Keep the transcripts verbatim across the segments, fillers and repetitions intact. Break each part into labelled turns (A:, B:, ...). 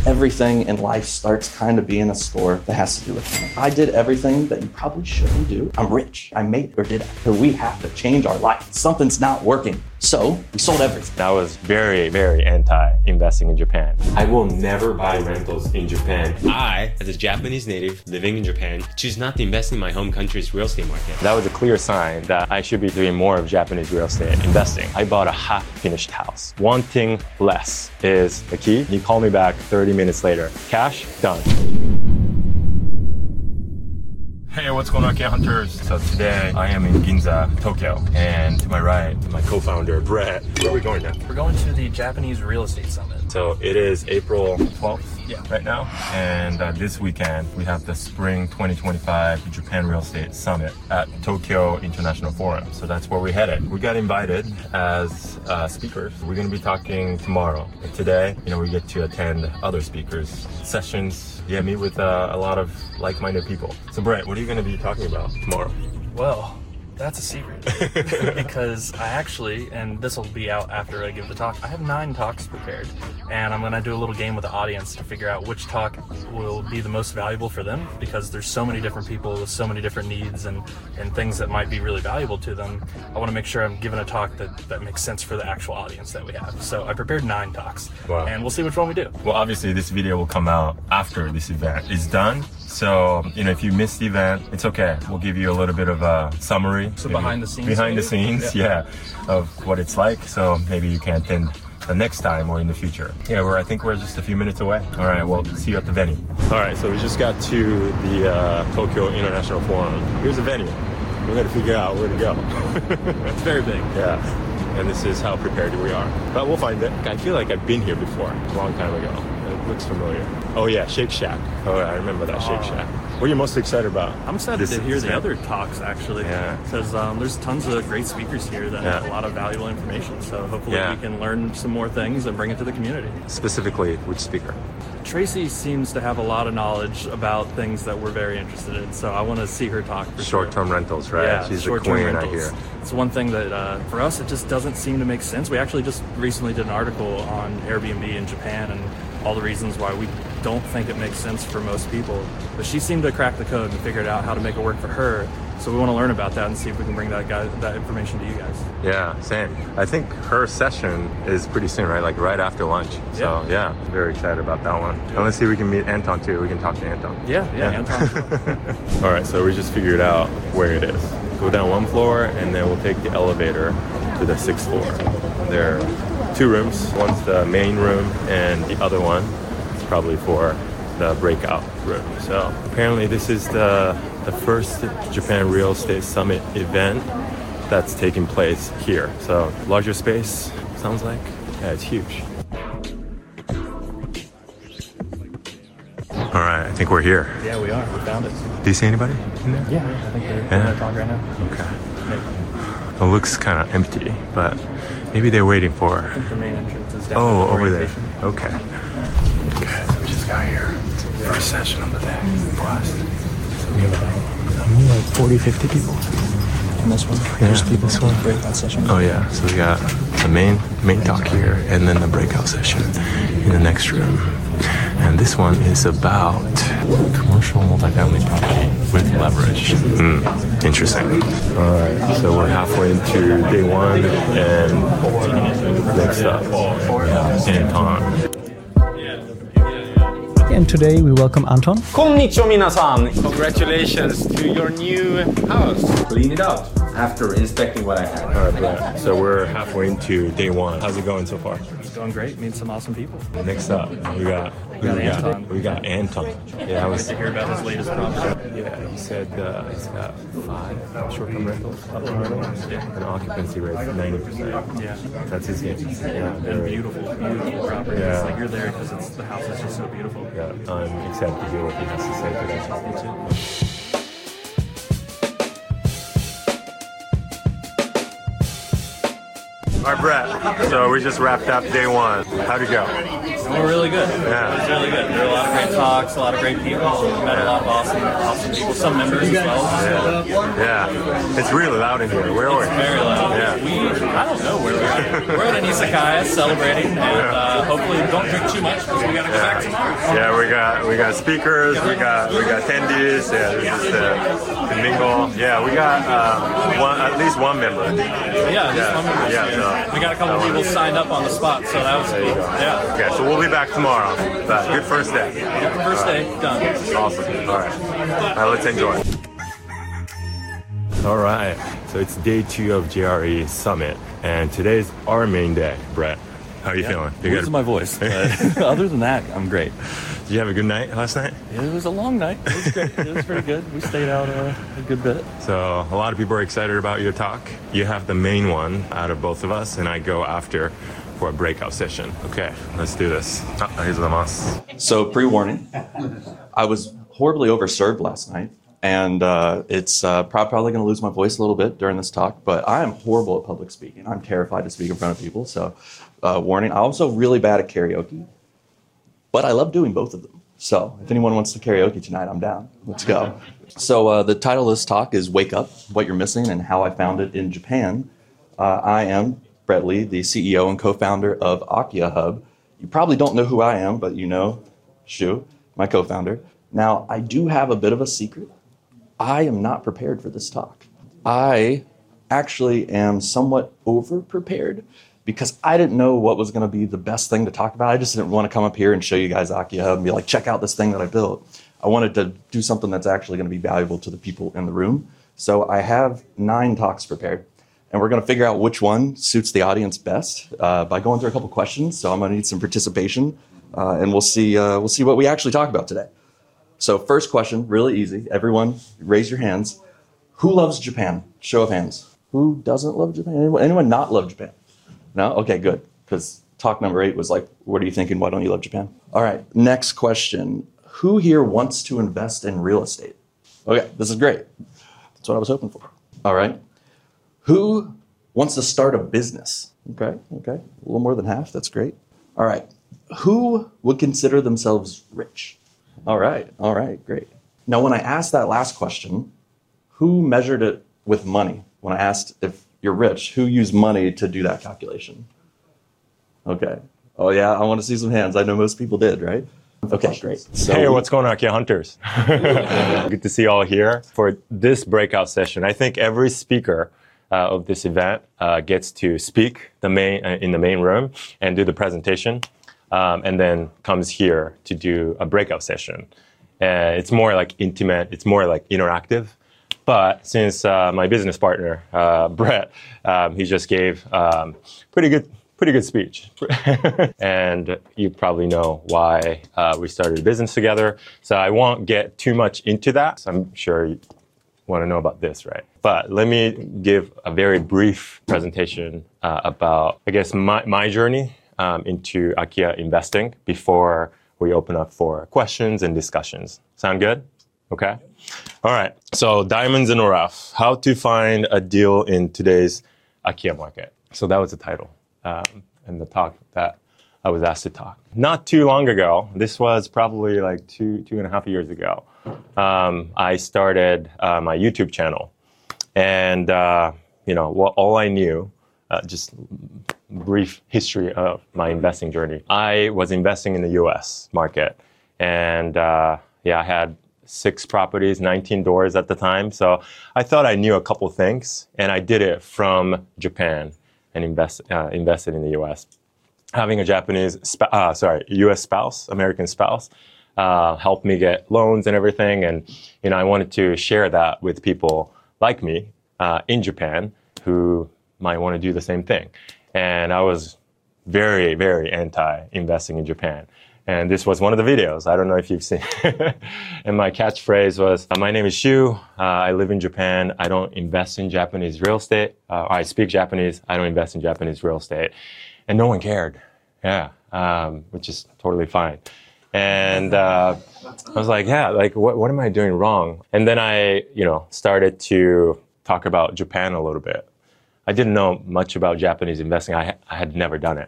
A: Everything in life starts kind of being a store that has to do with money. I did everything that you probably shouldn't do. I'm rich. I made it, or did I? So we have to change our life. Something's not working. So we sold everything.
B: I was very, very anti-investing in Japan. I will never buy rentals in Japan.
C: I, as a Japanese native living in Japan, choose not to invest in my home country's real estate market.
B: That was a clear sign that I should be doing more of Japanese real estate investing. I bought a half-finished house. Wanting less is the key. You call me back thirty minutes later. Cash, done. Hey, what's going on, Ken Hunters? So today I am in Ginza, Tokyo, and to my right, my co-founder, Brett. Where are we going now?
D: We're going to the Japanese Real Estate Summit.
B: So it is April twelfth
D: yeah.
B: right now, and uh, this weekend we have the Spring twenty twenty-five Japan Real Estate Summit at Tokyo International Forum. So that's where we headed. We got invited as uh, speakers. We're going to be talking tomorrow. And today, you know, we get to attend other speakers' sessions. Yeah, meet with uh, a lot of like-minded people. So Brett, what are you going to be talking about tomorrow?
D: Well, that's a secret because I actually, and this will be out after I give the talk, I have nine talks prepared, and I'm going to do a little game with the audience to figure out which talk will be the most valuable for them, because there's so many different people with so many different needs and, and things that might be really valuable to them. I want to make sure I'm giving a talk that, that makes sense for the actual audience that we have. So I prepared nine talks,
B: wow.
D: and we'll see which one we do.
B: Well, obviously this video will come out after this event is done. So, you know, if you missed the event, it's okay. We'll give you a little bit of a summary.
D: So behind the scenes?
B: Behind
D: maybe?
B: the scenes, yeah. yeah, of what it's like. So maybe you can attend the next time or in the future. Yeah, we're, I think we're just a few minutes away. All right, well, see you at the venue. All right, so we just got to the uh, Tokyo International Forum. Here's the venue. We're gonna figure out where to go.
D: It's very big.
B: Yeah, and this is how prepared we are. But we'll find it. I feel like I've been here before, a long time ago. It looks familiar. Oh yeah, Shake Shack. Oh, I remember that Shake Shack. What are you most excited about?
D: I'm excited
B: this,
D: to hear the
B: event?
D: other talks, actually.
B: Yeah.
D: Because um, there's tons of great speakers here that
B: yeah.
D: have a lot of valuable information. So hopefully
B: yeah.
D: we can learn some more things and bring it to the community.
B: Specifically, which speaker?
D: Tracy seems to have a lot of knowledge about things that we're very interested in. So I want to see her talk for
B: Short-term
D: sure.
B: rentals, right?
D: Yeah,
B: She's the
D: short-term
B: queen,
D: rentals.
B: I hear.
D: It's one thing that, uh, for us, it just doesn't seem to make sense. We actually just recently did an article on Airbnb in Japan and all the reasons why we don't think it makes sense for most people. But she seemed to crack the code and figured out how to make it work for her. So we want to learn about that and see if we can bring that guy, that information to you guys.
B: Yeah, same. I think her session is pretty soon, right? Like right after lunch. So yeah, yeah very excited about that one. Yeah. And let's see if we can meet Anton too. We can talk to Anton.
D: Yeah, yeah, yeah. Anton.
B: All right, so we just figured out where it is. Go down one floor and then we'll take the elevator to the sixth floor. There are two rooms. One's the main room and the other one is probably for the breakout room. So apparently this is the the first Japan Real Estate Summit event that's taking place here. So larger space, sounds like. Yeah, it's huge. All right, I think we're here.
D: Yeah, we are. We found it.
B: Do you see anybody in there?
D: Yeah, I think they're
B: yeah.
D: in the talk right now.
B: Okay. Maybe. It looks kind of empty, but maybe they're waiting for...
D: I think the main entrance is down
B: Oh,
D: the
B: over there.
D: orientation.
B: Okay. Okay, so we just got here. First session of the day. Blast. We have about like forty, fifty people.
A: And this one,
B: yeah.
A: there's people
B: this one.
A: breakout session.
B: Oh yeah, so we got the main main talk here, and then the breakout session in the next room. And this one is about commercial multifamily property with leverage. Mm, interesting. All right, so we're halfway into day one, and next up, Anton.
E: And today we welcome Anton.
F: Konnichiwa minasan!
C: Congratulations to your new house.
F: Clean it up after inspecting what I had.
B: All right, Brett. So we're halfway into day one. How's it going so far?
D: It's going great. Meet some awesome people.
B: Next up, we got we got,
D: Anton.
B: we got Anton. Yeah, I was
D: to hear about his latest property.
B: Yeah, he said uh, he's got five short-term rentals, up-term rentals,
D: Yeah.
B: and occupancy rate ninety percent.
D: Yeah.
B: That's his game. Yeah,
D: And
B: very-
D: beautiful, beautiful property.
B: Yeah.
D: It's like you're there because it's the house is just so beautiful.
B: Yeah, I'm excited to hear what he has to say today.
D: Me too.
B: All right, Brett. So we just wrapped up day one. How'd it go?
D: we're really good.
B: Yeah.
D: It was really good. There were a lot of great talks, a lot of great people. Met a lot of awesome, awesome people. Some members as well.
B: Yeah. yeah. It's really loud in here. Where are we?
D: Very loud.
B: Yeah.
D: We, I don't know where we are. We're at an izakaya celebrating, and uh, hopefully don't drink too much because we got to go back tomorrow.
B: Yeah, we got we got speakers, we got we got attendees. Yeah, this is the, the mingle. Yeah, we got um, one at least one member.
D: Yeah, just
B: Yeah.
D: one member.
B: Yeah,
D: Yeah,
B: so-
D: we got a couple people signed up on the spot, so that was
B: There you
D: cool.
B: go.
D: Yeah.
B: Okay, so we'll be back tomorrow. But good first day.
D: First day done.
B: Awesome. All right. Now let's enjoy. All right. So it's day two of J R E Summit, and today's our main day. Brett, how are you feeling? You
A: Losing my voice. But other than that, I'm great.
B: Did you have a good night last night?
A: It was a long night. It was great. It was pretty good. We stayed out uh, a good bit.
B: So a lot of people are excited about your talk. You have the main one out of both of us, and I go after for a breakout session. Okay, let's do this. Ah, arigatou.
A: So, pre-warning, I was horribly overserved last night, and uh, it's uh, prob- probably going to lose my voice a little bit during this talk, but I am horrible at public speaking. I'm terrified to speak in front of people, so uh, warning. I'm also really bad at karaoke, but I love doing both of them. So, if anyone wants to karaoke tonight, I'm down. Let's go. So, uh, the title of this talk is Wake Up, What You're Missing and How I Found It in Japan. Uh, I am Brett Lee, the C E O and co-founder of Akia Hub. You probably don't know who I am, but you know Shu, my co-founder. Now, I do have a bit of a secret. I am not prepared for this talk. I actually am somewhat over-prepared because I didn't know what was going to be the best thing to talk about. I just didn't want to come up here and show you guys Akia Hub and be like, check out this thing that I built. I wanted to do something that's actually going to be valuable to the people in the room. So I have nine talks prepared. And we're going to figure out which one suits the audience best uh, by going through a couple questions. So I'm going to need some participation, uh, and we'll see. Uh, we'll see what we actually talk about today. So first question, really easy. Everyone, raise your hands. Who loves Japan? Show of hands. Who doesn't love Japan? Anyone, anyone not love Japan? No. Okay, good. Because talk number eight was like, what are you thinking? Why don't you love Japan? All right. Next question. Who here wants to invest in real estate? Okay, this is great. That's what I was hoping for. All right. Who wants to start a business? Okay, okay. A little more than half. That's great. All right. Who would consider themselves rich? All right, all right, great. Now, when I asked that last question, who measured it with money? When I asked if you're rich, who used money to do that calculation? Okay. Oh, yeah, I want to see some hands. I know most people did, right? Okay, great. So
B: Hey, what's going on, Akia Hunters? Good to see you all here for this breakout session. I think every speaker uh, of this event uh, gets to speak the main uh, in the main room and do the presentation, um, and then comes here to do a breakout session. Uh, it's more like intimate. It's more like interactive. But since uh, my business partner, uh, Brett, um, he just gave um, pretty good pretty good speech. And you probably know why uh, we started a business together. So I won't get too much into that. So I'm sure you want to know about this, right? But let me give a very brief presentation uh, about, I guess, my, my journey um, into Akia investing before we open up for questions and discussions. Sound good? Okay. All right. So diamonds in the rough, how to find a deal in today's Akia market. So that was the title um, and the talk that I was asked to talk. Not too long ago, this was probably like two, two and a half years ago, um, I started uh, my YouTube channel. And, uh, you know, what, all I knew, uh, just brief history of my investing journey. I was investing in the U S market. And, uh, yeah, I had six properties, nineteen doors at the time. So I thought I knew a couple things, and I did it from Japan and invest, uh, invested in the U S. Having a Japanese, sp- uh, sorry, U S spouse, American spouse, uh, helped me get loans and everything. And, you know, I wanted to share that with people like me uh, in Japan who might want to do the same thing. And I was very, very anti-investing in Japan. And this was one of the videos. I don't know if you've seen. And my catchphrase was, my name is Shu. Uh, I live in Japan. I don't invest in Japanese real estate. Uh, I speak Japanese. I don't invest in Japanese real estate. And no one cared. Yeah, um, which is totally fine. And uh, I was like, yeah, like, what, what am I doing wrong? And then I, you know, started to talk about Japan a little bit. I didn't know much about Japanese investing. I, I had never done it.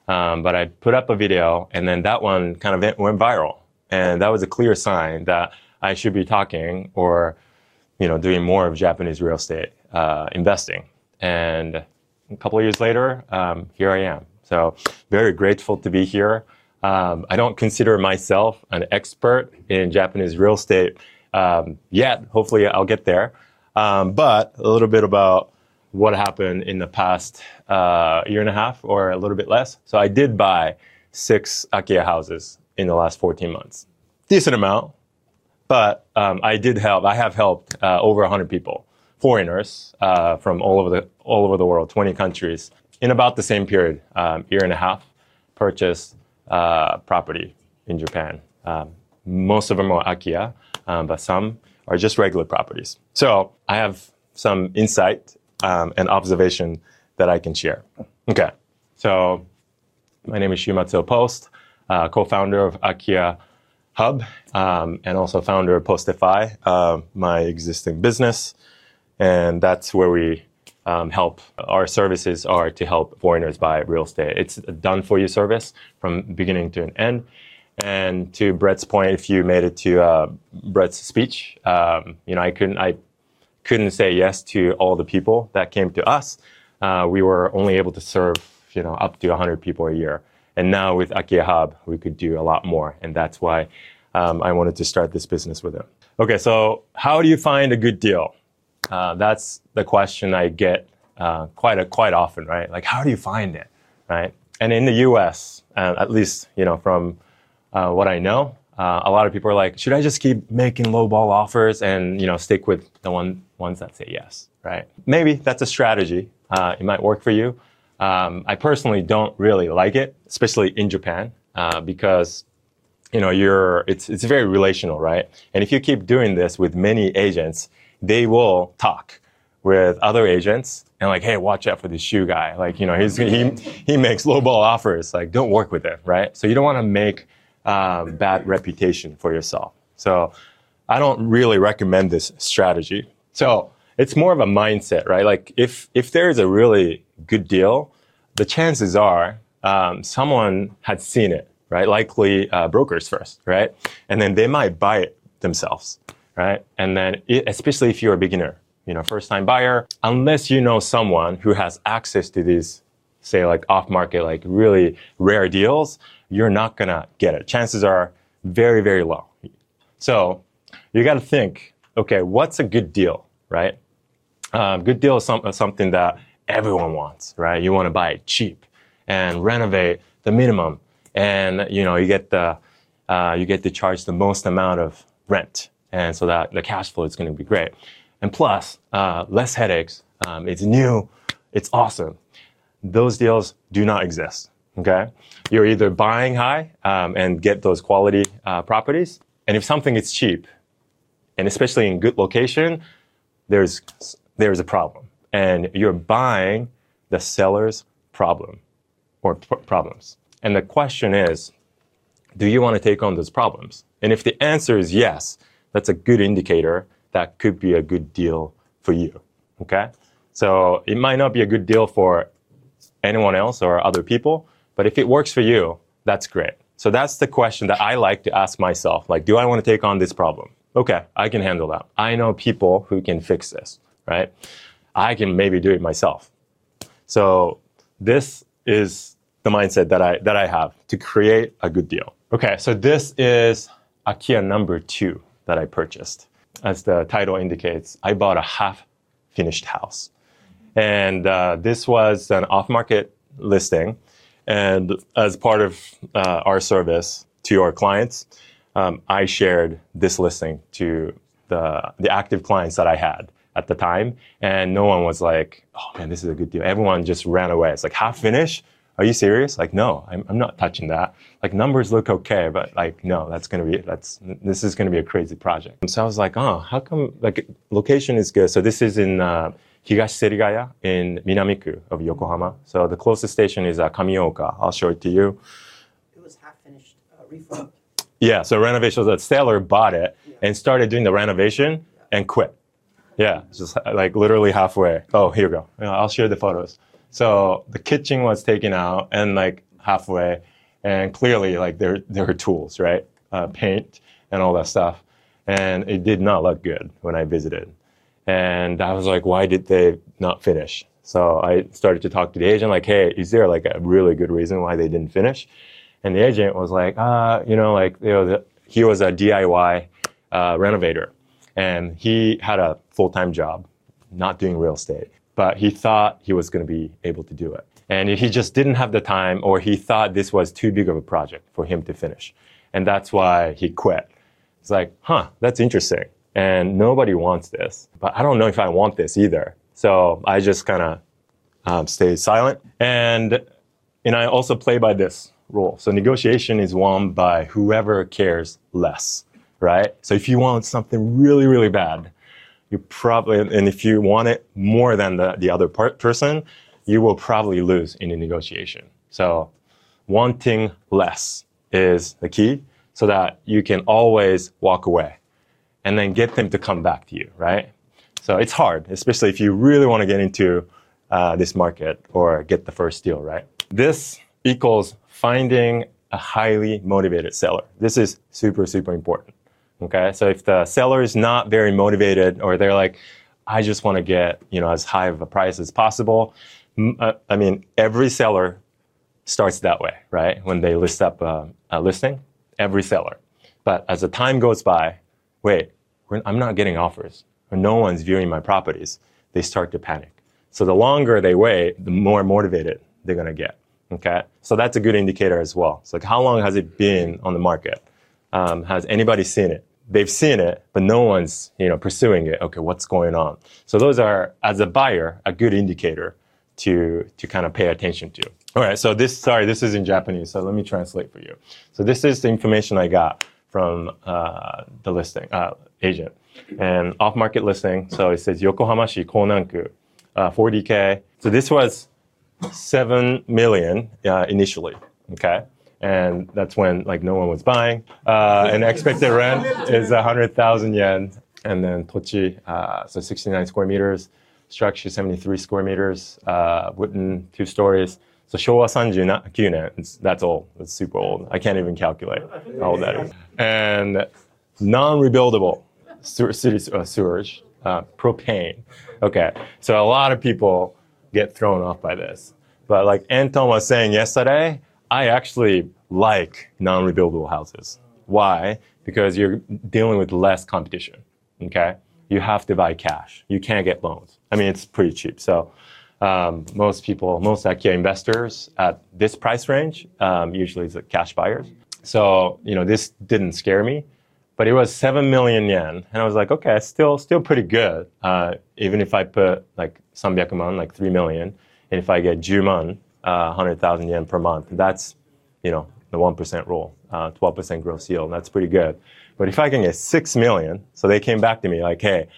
B: Um, but I put up a video, and then that one kind of went, went viral. And that was a clear sign that I should be talking or, you know, doing more of Japanese real estate uh, investing. And a couple of years later, um, here I am. So very grateful to be here. Um, I don't consider myself an expert in Japanese real estate um, yet. Hopefully I'll get there. Um, but a little bit about what happened in the past uh, year and a half or a little bit less. So I did buy six Akiya houses in the last fourteen months. Decent amount, but um, I did help. I have helped uh, over one hundred people, foreigners uh, from all over the all over the world, twenty countries, in about the same period, um, year and a half, purchased uh, property in Japan. Um, most of them are Akiya, um, but some are just regular properties. So I have some insight um, and observation that I can share. Okay, so my name is Shumatsuo Post, uh, co-founder of Akiya Hub, um, and also founder of Postify, uh, my existing business. And that's where we um, help. Our services are to help foreigners buy real estate. It's a done-for-you service from beginning to an end. And to Brett's point, if you made it to uh, Brett's speech, um, you know, I couldn't, I couldn't say yes to all the people that came to us. Uh, we were only able to serve, you know, up to one hundred people a year. And now with Akiya Hub, we could do a lot more. And that's why um, I wanted to start this business with him. Okay, so how do you find a good deal? Uh, that's the question I get uh, quite a, quite often, right? Like, how do you find it, right? And in the U S, uh, at least, you know, from uh, what I know, uh, a lot of people are like, should I just keep making lowball offers and, you know, stick with the one ones that say yes, right? Maybe that's a strategy. Uh, it might work for you. Um, I personally don't really like it, especially in Japan, uh, because, you know, you're, it's, it's very relational, right? And if you keep doing this with many agents, they will talk with other agents and like, hey, watch out for this shoe guy. Like, you know, he's, he, he makes lowball offers. Like, don't work with him, right? So you don't want to make um, bad reputation for yourself. So I don't really recommend this strategy. So it's more of a mindset, right? Like if, if there's a really good deal, the chances are um, someone had seen it, right? Likely uh, brokers first, right? And then they might buy it themselves, right? And then it, especially if you're a beginner, you know, first-time buyer, unless you know someone who has access to these, say like off-market, like really rare deals, you're not gonna get it. Chances are very, very low. So you got to think, okay, what's a good deal, right? Um, good deal is some, something that everyone wants, right? You want to buy it cheap and renovate the minimum, and you know you get the uh, you get to charge the most amount of rent, and so that the cash flow is going to be great. And plus, uh, less headaches. Um, it's new, it's awesome. Those deals do not exist. Okay, you're either buying high um, and get those quality uh, properties, and if something is cheap, and especially in good location, there's there's a problem. And you're buying the seller's problem or p- problems. And the question is, do you want to take on those problems? And if the answer is yes, that's a good indicator that could be a good deal for you, okay? So it might not be a good deal for anyone else or other people, but if it works for you, that's great. So that's the question that I like to ask myself. Like, do I want to take on this problem? Okay, I can handle that. I know people who can fix this, right? I can maybe do it myself. So this is the mindset that I that I have to create a good deal. Okay, so this is Akiya number two that I purchased. As the title indicates, I bought a half-finished house. And uh, this was an off-market listing. And as part of uh, our service to our clients, um, I shared this listing to the the active clients that I had at the time, and no one was like, oh man, this is a good deal. Everyone just ran away. It's like, half finished? Are you serious? Like, no, I'm, I'm not touching that. Like, numbers look okay, but like, no, that's going to be, that's, this is going to be a crazy project. So I was like, oh, how come, like, location is good. So this is in uh, Higashi Serigaya in Minamiku of Yokohama. So the closest station is uh, Kamioka. I'll show it to you.
G: It was half finished, uh, refurb.
B: Yeah, so renovation, the seller bought it yeah. and started doing the renovation yeah. and quit. Yeah, just like literally halfway. Oh, here we go. I'll share the photos. So the kitchen was taken out, and like halfway, and clearly, like there there were tools, right? Uh, paint and all that stuff, and it did not look good when I visited. And I was like, why did they not finish? So I started to talk to the agent, like, hey, is there like a really good reason why they didn't finish? And the agent was like, uh, you know, like you know, he was a D I Y uh, renovator, and he had a full-time job, not doing real estate, but he thought he was going to be able to do it. And he just didn't have the time, or he thought this was too big of a project for him to finish. And that's why he quit. It's like, huh, that's interesting. And nobody wants this, but I don't know if I want this either. So I just kind of um, stay silent. And, and I also play by this rule. So negotiation is won by whoever cares less, right? So if you want something really, really bad, you probably, and if you want it more than the, the other part, person, you will probably lose in a negotiation. So wanting less is the key so that you can always walk away and then get them to come back to you, right? So it's hard, especially if you really want to get into uh, this market or get the first deal, right? This equals finding a highly motivated seller. This is super, super important, okay? So if the seller is not very motivated or they're like, I just want to get, you know, as high of a price as possible, I mean, every seller starts that way, right? When they list up a, a listing, every seller. But as the time goes by, wait, we're, I'm not getting offers, or no one's viewing my properties. They start to panic. So the longer they wait, the more motivated they're going to get, okay? So that's a good indicator as well. So like, how long has it been on the market? Um, has anybody seen it? They've seen it, but no one's, you know, pursuing it. Okay, what's going on? So those are, as a buyer, a good indicator to to kind of pay attention to. All right, so this, sorry, this is in Japanese, so let me translate for you. So this is the information I got from uh, the listing uh, agent. And off-market listing, so it says Yokohama-shi Konnan-ku, uh, forty K. So this was seven million uh, initially, okay? And that's when like no one was buying. Uh, and expected rent is one hundred thousand yen. And then tochi, uh, so sixty-nine square meters. Structure seventy-three square meters, uh, wooden, two stories. So Showa thirty-nine nen, it's, that's old, that's super old. I can't even calculate how old that is. And non-rebuildable city uh, sewage, uh, propane. Okay, so a lot of people get thrown off by this. But like Anton was saying yesterday, I actually like non-rebuildable houses. Why? Because you're dealing with less competition, okay? You have to buy cash. You can't get loans. I mean, it's pretty cheap. So um, most people, most IKEA investors at this price range, um, usually it's like cash buyers. So, you know, this didn't scare me, but it was seven million yen. And I was like, okay, still, still pretty good. Uh, even if I put like three hundred man, like three million, and if I get ten man, uh, one hundred thousand yen per month, that's, you know, the one percent rule, uh, twelve percent gross yield. That's pretty good. But if I can get six million, so they came back to me like, hey,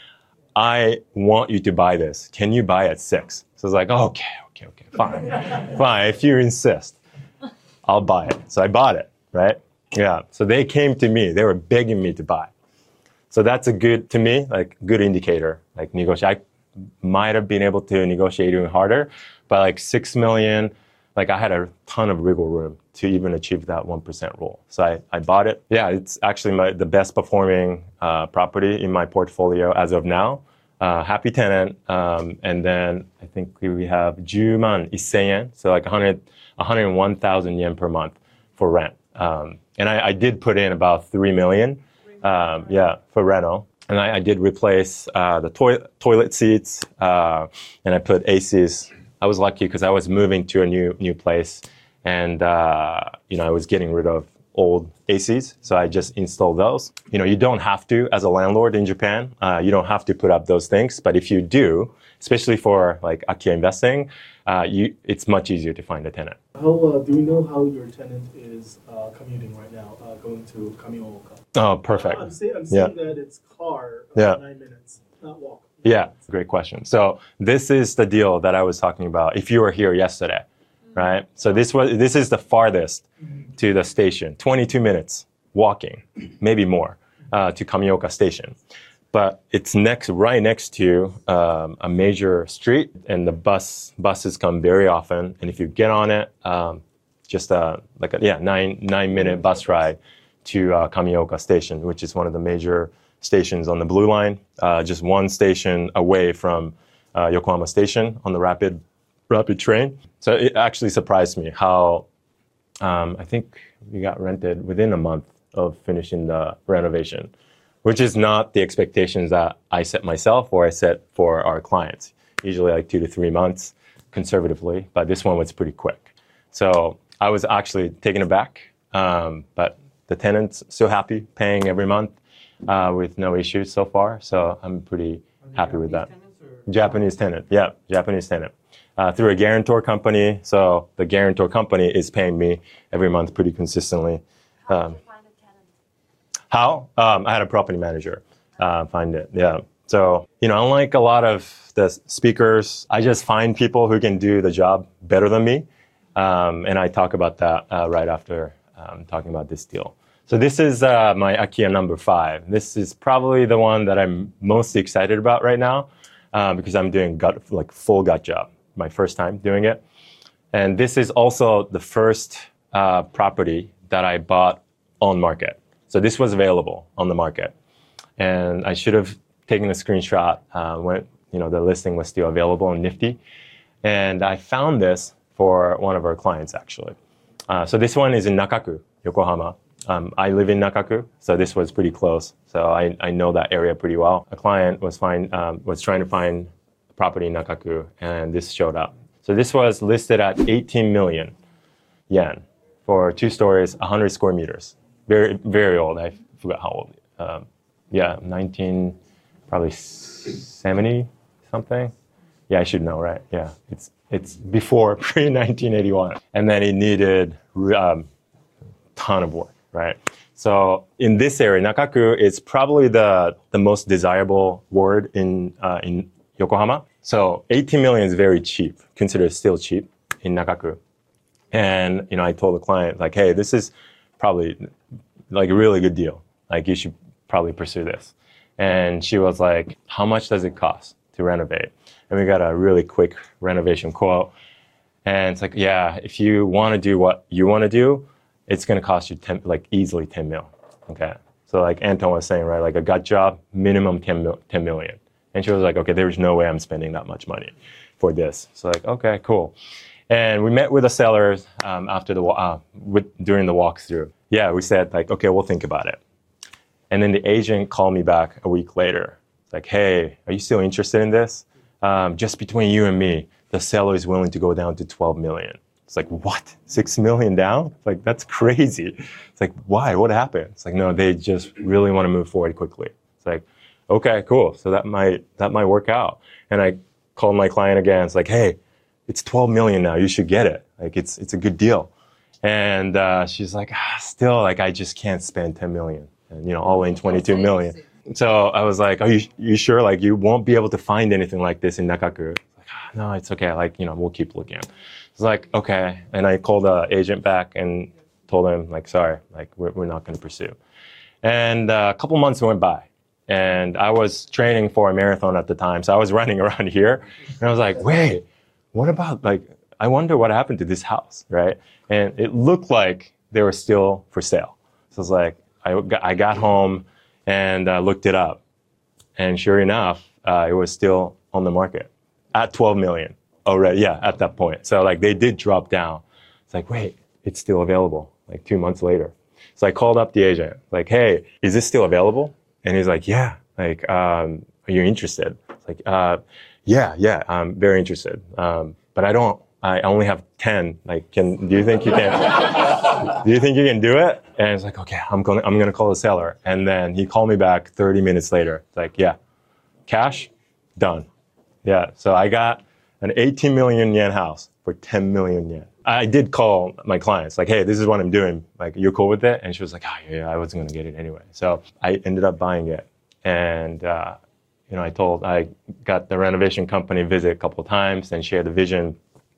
B: I want you to buy this. Can you buy at six? So I was like, oh, okay, okay, okay, fine. Fine, if you insist, I'll buy it. So I bought it, right? Yeah, so they came to me. They were begging me to buy. So that's a good, to me, like good indicator, like negotiate. I might have been able to negotiate even harder, but like six million, like I had a ton of wiggle room to even achieve that one percent rule. So I, I bought it. Yeah, it's actually my, the best performing uh, property in my portfolio as of now. Uh, happy tenant. Um, and then I think we have ten man one thousand yen, so like one hundred, one hundred one thousand yen per month for rent. Um, and I, I did put in about three million, um, yeah, for reno. And I, I did replace uh, the toi- toilet seats, uh, and I put A Cs. I was lucky because I was moving to a new new place, and uh, you know I was getting rid of old A Cs, so I just installed those. You know, you don't have to, as a landlord in Japan, uh, you don't have to put up those things, but if you do, especially for like IKEA investing, uh, you it's much easier to find a tenant.
H: How uh, do we know how your tenant is uh, commuting right now, uh, going to Kamioka?
B: Oh, perfect.
H: Uh, I'm, say, I'm saying
B: yeah.
H: that it's car uh,
B: yeah.
H: nine minutes, not walk.
B: Yeah, great question. So this is the deal that I was talking about. If you were here yesterday, right? So this was this is the farthest to the station, twenty-two minutes walking, maybe more, uh, to Kamioka Station. But it's next, right next to um, a major street, and the bus buses come very often. And if you get on it, um, just a, like a, yeah, nine, nine minute bus ride to uh, Kamioka Station, which is one of the major stations on the Blue Line, uh, just one station away from uh, Yokohama Station on the rapid, rapid train. So it actually surprised me how, um, I think we got rented within a month of finishing the renovation, which is not the expectations that I set myself or I set for our clients. Usually like two to three months conservatively, but this one was pretty quick. So I was actually taken aback, um, but the tenant's still happy, paying every month uh, with no issues so far. So I'm pretty happy with that. Japanese tenant, yeah, Japanese tenant. Uh, through a guarantor company. So the guarantor company is paying me every month pretty consistently.
I: How
B: um,
I: did you find a tenant?
B: How? Um, I had a property manager uh, find it, yeah. So, you know, unlike a lot of the speakers, I just find people who can do the job better than me. Um, and I talk about that uh, right after um, talking about this deal. So this is uh, my Akiya number five. This is probably the one that I'm most excited about right now uh, because I'm doing gut, like full gut job, my first time doing it. And this is also the first uh, property that I bought on market. So this was available on the market. And I should have taken a screenshot uh, when you know the listing was still available on Nifty. And I found this for one of our clients, actually. Uh, so this one is in Nakaku, Yokohama. Um, I live in Nakaku, so this was pretty close. So I, I know that area pretty well. A client was find, um, was trying to find a property in Nakaku, and this showed up. So this was listed at eighteen million yen for two stories, one hundred square meters. Very, very old. I forgot how old. Um, yeah, nineteen, probably seventy something. Yeah, I should know, right? Yeah, it's it's before pre nineteen eighty-one, and then it needed um, ton of work, right? So in this area, Nakaku is probably the the most desirable ward in uh, in Yokohama. So eighteen million is very cheap, considered still cheap in Nakaku. And you know, I told the client like, hey, this is probably like a really good deal. Like you should probably pursue this. And she was like, how much does it cost to renovate? And we got a really quick renovation quote. And it's like, yeah, if you want to do what you want to do, it's going to cost you ten, like easily ten mil. Okay. So like Anton was saying, right, like a gut job, minimum ten, mil, ten million. And she was like, okay, there's no way I'm spending that much money for this. So like, okay, cool. And we met with the sellers um, after the uh, with, during the walkthrough. Yeah, we said like, okay, we'll think about it. And then the agent called me back a week later. It's like, hey, are you still interested in this? Um, just between you and me, the seller is willing to go down to twelve million. It's like, what? Six million down? It's like, that's crazy. It's like, why? What happened? It's like, no, they just really want to move forward quickly. It's like, okay, cool. So that might that might work out. And I called my client again. It's like, hey, it's twelve million now. You should get it. Like, it's it's a good deal. And uh, she's like, ah, still, like, I just can't spend ten million. And, you know, all in twenty-two million. So I was like, are you you sure? Like, you won't be able to find anything like this in Nakaku. Like, ah, no, it's okay. Like, you know, we'll keep looking. It's like, okay. And I called the agent back and told him, like, sorry, like, we're, we're not going to pursue. And uh, a couple months went by. And I was training for a marathon at the time. So I was running around here. And I was like, wait, what about, like, I wonder what happened to this house, right? And it looked like they were still for sale. So I was like, I got, I got home and uh, looked it up. And sure enough, uh, it was still on the market at twelve million already. Yeah, at that point. So like they did drop down. It's like, wait, it's still available like two months later. So I called up the agent like, hey, is this still available? And he's like, yeah, like, um, are you interested? It's like, uh, yeah, yeah, I'm very interested. Um, but I don't, I only have ten. Like, can, do you think you can, do you think you can do it? And it's like, okay, I'm going to, I'm going to call the seller. And then he called me back thirty minutes later. It's like, yeah, cash, done. Yeah. So I got an eighteen million yen house for ten million yen. I did call my clients like, hey, this is what I'm doing. Like, you're cool with it? And she was like, oh, yeah, I wasn't going to get it anyway. So I ended up buying it. And, uh, you know, I told, I got the renovation company visit a couple of times and shared the vision.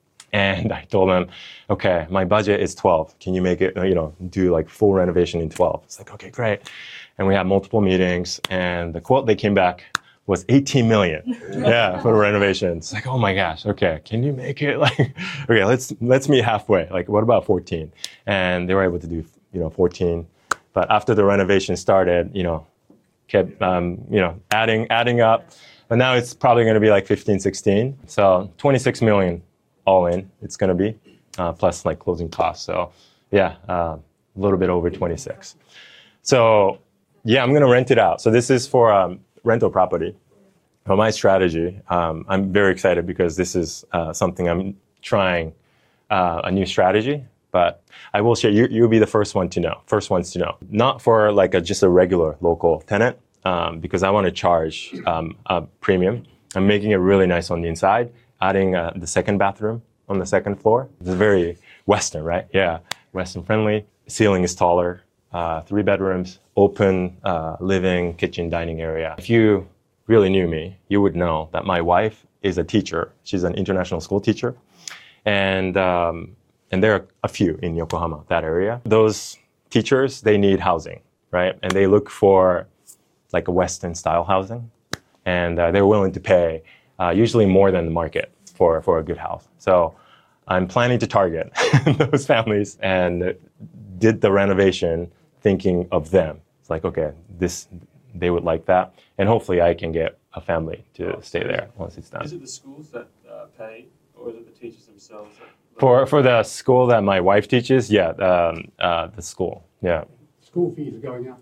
B: And I told them, okay, my budget is twelve. Can you make it, you know, do like full renovation in twelve? It's like, okay, great. And we had multiple meetings. And the quote they came back was eighteen million. Yeah, for the renovation. It's like, oh my gosh, okay, can you make it like, okay, let's let's meet halfway. Like, what about fourteen? And they were able to do, you know, fourteen. But after the renovation started, you know, kept, um, you know, adding adding up. But now it's probably going to be like fifteen, sixteen. So twenty-six million all in. It's going to be uh, plus like closing costs. So yeah, uh, a little bit over twenty-six. So yeah, I'm going to rent it out. So this is for um, rental property. For my strategy, um, I'm very excited because this is uh, something I'm trying uh, a new strategy. But I will share, you, you'll be the first one to know, first ones to know. Not for like a, just a regular local tenant, um, because I want to charge um, a premium. I'm making it really nice on the inside, adding uh, the second bathroom on the second floor. It's very Western, right? Yeah, Western friendly. Ceiling is taller, uh, three bedrooms, open uh, living, kitchen, dining area. If you really knew me, you would know that my wife is a teacher. She's an international school teacher. And um, And there are a few in Yokohama, that area. Those teachers, they need housing, right? And they look for like a Western style housing. And uh, they're willing to pay uh, usually more than the market for, for a good house. So I'm planning to target those families and did the renovation thinking of them. It's like, okay, this they would like that. And hopefully I can get a family to stay there once it's done.
J: Is it the schools that uh, pay, or is it the teachers themselves? That
B: For for the school that my wife teaches, yeah, um, uh, the school, yeah.
K: School fees are going up.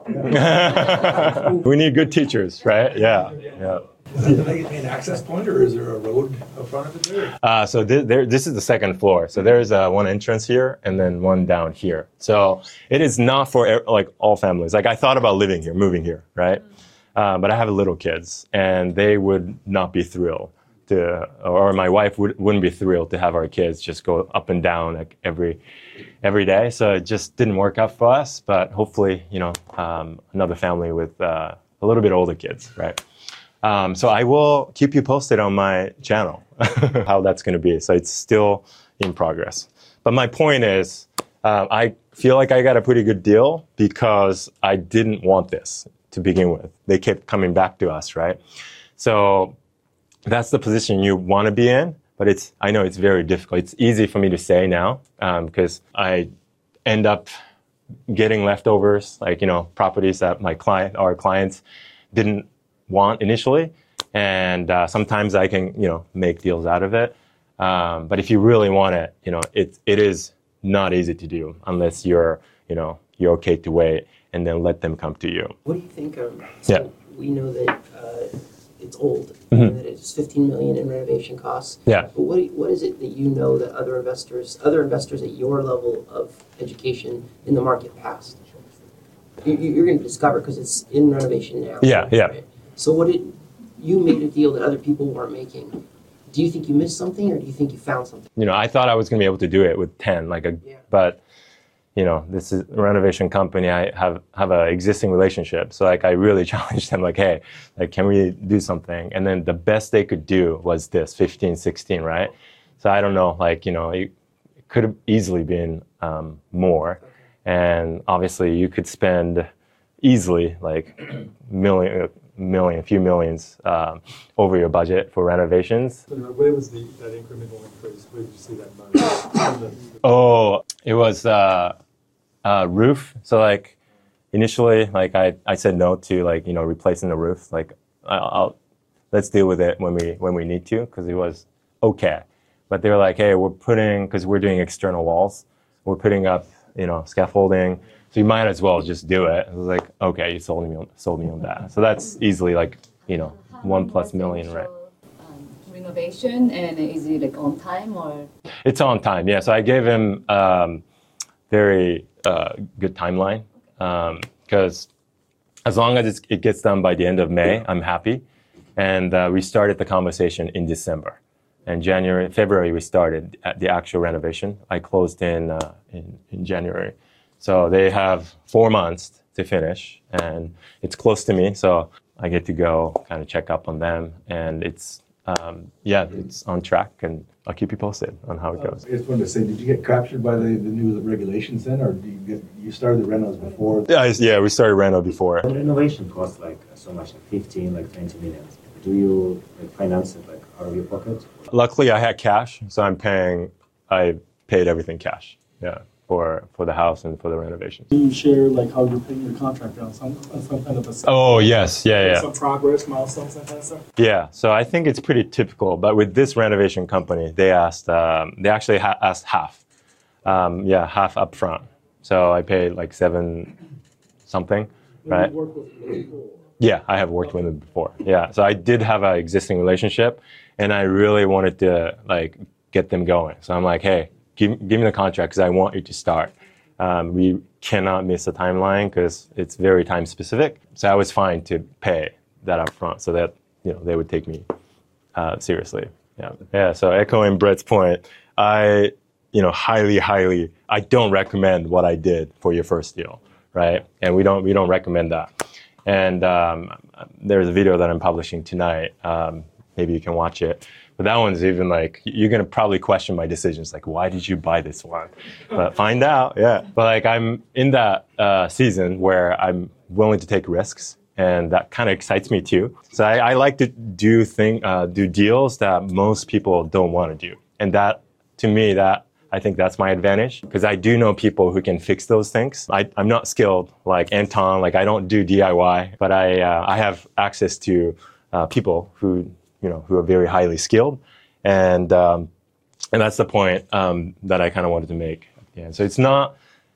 B: We need good teachers, right? Yeah, yeah.
L: Do they get an access point, or is there a road in front of it there?
B: Uh, so th- there, this is the second floor. So there's uh, one entrance here, and then one down here. So it is not for like all families. Like I thought about living here, moving here, right? Uh, but I have little kids, and they would not be thrilled. To, or my wife would, wouldn't be thrilled to have our kids just go up and down like every every day. So it just didn't work out for us. But hopefully, you know, um, another family with uh, a little bit older kids, right? Um, so I will keep you posted on my channel how that's going to be. So it's still in progress. But my point is, uh, I feel like I got a pretty good deal because I didn't want this to begin with. They kept coming back to us, right? So that's the position you want to be in, but it's, I know it's very difficult. It's easy for me to say now, um, because I end up getting leftovers, like, you know, properties that my client, our clients didn't want initially. And, uh, sometimes I can, you know, make deals out of it. Um, but if you really want it, you know, it, it is not easy to do unless you're, you know, you're okay to wait and then let them come to you.
G: What do you think of, so
B: yeah.
G: we know that, uh, it's old,
B: Mm-hmm.
G: and that it's fifteen million in renovation costs.
B: Yeah.
G: But what what is it that you know that other investors, other investors at your level of education in the market passed? You, you're going to discover because it's in renovation now.
B: Yeah, yeah.
G: Right? So what did you made a deal that other people weren't making? Do you think you missed something, or do you think you found something?
B: You know, I thought I was going to be able to do it with ten, like a, yeah. but. You know, this is a renovation company. I have have an existing relationship, so like I really challenged them, like, hey, like, can we do something? And then the best they could do was this fifteen, sixteen, right? So I don't know, like, you know, it, it could have easily been um, more, okay. And obviously you could spend easily like million, million, a few millions um, over your budget for renovations.
H: So where was the that incremental increase? Where did you see that money?
B: Oh, it was uh, uh, roof. So like initially, like I, I said no to like, you know, replacing the roof. Like I'll, I'll let's deal with it when we when we need to, because it was okay. But they were like, hey, we're putting, because we're doing external walls, we're putting up, you know, scaffolding. So you might as well just do it. I was like, okay, you sold me on, sold me on that. So that's easily like, you know, one plus million, right?
I: Renovation, and is it like on time or?
B: It's on time, yeah. So I gave him um, very uh, good timeline, because um, as long as it's, it gets done by the end of May, I'm happy. And uh, we started the conversation in December. And January, February, we started at the actual renovation. I closed in, uh, in in January. So they have four months to finish, and it's close to me. So I get to go kind of check up on them. And it's um, yeah, it's on track, and I'll keep you posted on how it goes.
L: I just wanted to say, did you get captured by the, the new regulations then, or do you get you started the renos before?
B: Yeah, I- yeah, we started Reno before.
K: When renovation costs like so much, like fifteen, like twenty millions, do you like finance it like out of your pocket?
B: Luckily, I had cash, so I'm paying. I paid everything cash. Yeah, for for the house and for the renovations.
H: Do you share like how you're paying your contractor on some, on some kind of a
B: Oh yes, yeah, yeah.
H: some progress, milestones, that kind of stuff?
B: Yeah, so I think it's pretty typical. But with this renovation company, they asked, um, they actually ha- asked half. Um, yeah, half upfront. So I paid like seven something, right?
H: You work with people.
B: Yeah, I have worked with them before. Yeah, so I did have an existing relationship, and I really wanted to like get them going. So I'm like, hey, give, give me the contract because I want you to start. Um, we cannot miss the timeline because it's very time specific. So I was fine to pay that up front so that you know they would take me uh, seriously. Yeah, yeah. So echoing Brett's point, I you know highly, highly, I don't recommend what I did for your first deal, right? And we don't we don't recommend that. And um, there's a video that I'm publishing tonight. Um, maybe you can watch it. But that one's even like, you're going to probably question my decisions. Like, why did you buy this one? But find out, yeah. But like, I'm in that uh, season where I'm willing to take risks. And that kind of excites me too. So I, I like to do thing, uh, do deals that most people don't want to do. And that, to me, that I think that's my advantage because I do know people who can fix those things. I, I'm not skilled like Anton, like I don't do D I Y, but I uh, I have access to uh, people who you know who are very highly skilled, and um, and that's the point um, that I kind of wanted to make. Yeah, so it's not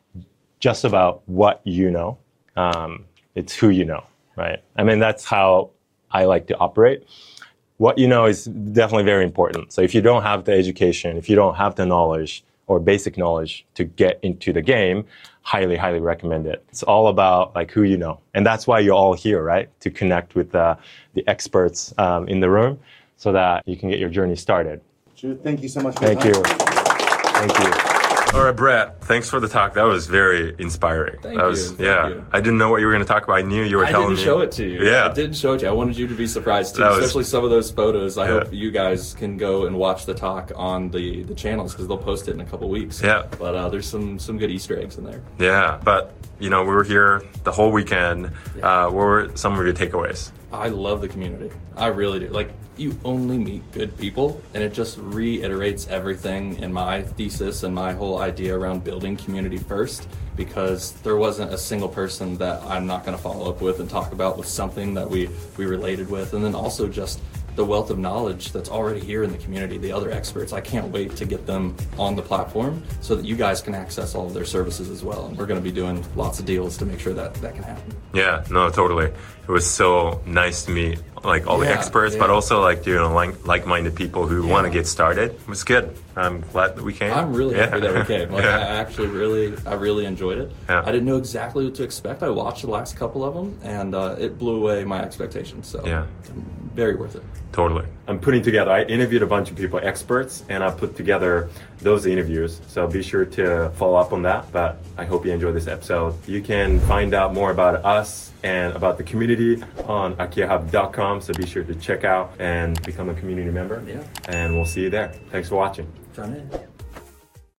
B: just about what you know, um, it's who you know, right? I mean that's how I like to operate. What you know is definitely very important. So if you don't have the education, if you don't have the knowledge or basic knowledge to get into the game, highly, highly recommend it. It's all about like who you know. And that's why you're all here, right? To connect with uh, the experts um, in the room so that you can get your journey started.
M: Sure. Thank you so much for
B: Thank
M: your
B: you.
M: time.
B: Thank you. All right, Brett, thanks for the talk. That was very inspiring.
N: Thank
B: that was,
N: you. Thank
B: yeah.
N: you.
B: I didn't know what you were going to talk about. I knew you were
N: I
B: telling me.
N: didn't show it to you.
B: Yeah.
N: I didn't show it to you. I wanted you to be surprised too,
B: That was-
N: especially some of those photos. I
B: Yeah.
N: hope you guys can go and watch the talk on the, the channels because they'll post it in a couple weeks.
B: Yeah.
N: But uh, there's some, some good Easter eggs in there.
B: Yeah, but, you know, we were here the whole weekend. Uh, what were some of your takeaways?
N: I love the community. I really do. Like, you only meet good people, and it just reiterates everything in my thesis and my whole idea around building community first, because there wasn't a single person that I'm not going to follow up with and talk about with something that we, we related with. And then also just the wealth of knowledge that's already here in the community, the other experts. I can't wait to get them on the platform so that you guys can access all of their services as well. And we're going to be doing lots of deals to make sure that that can happen.
B: Yeah, no, totally. It was so nice to meet like all the
N: Yeah,
B: experts,
N: yeah.
B: but also like, you know, like like-minded people who
N: Yeah.
B: want to get started. It was good. I'm glad that we came.
N: I'm really
B: Yeah.
N: happy that we came. Like,
B: Yeah.
N: I actually really, I really enjoyed it.
B: Yeah.
N: I didn't know exactly what to expect. I watched the last couple of them, and uh, it blew away my expectations. So,
B: Yeah.
N: very worth it.
B: Totally. I'm putting together, I interviewed a bunch of people, experts, and I put together those interviews. So be sure to follow up on that. But I hope you enjoyed this episode. You can find out more about us and about the community on akia hub dot com. So be sure to check out and become a community member.
N: Yeah.
B: And we'll see you there. Thanks for watching.
N: Trying to.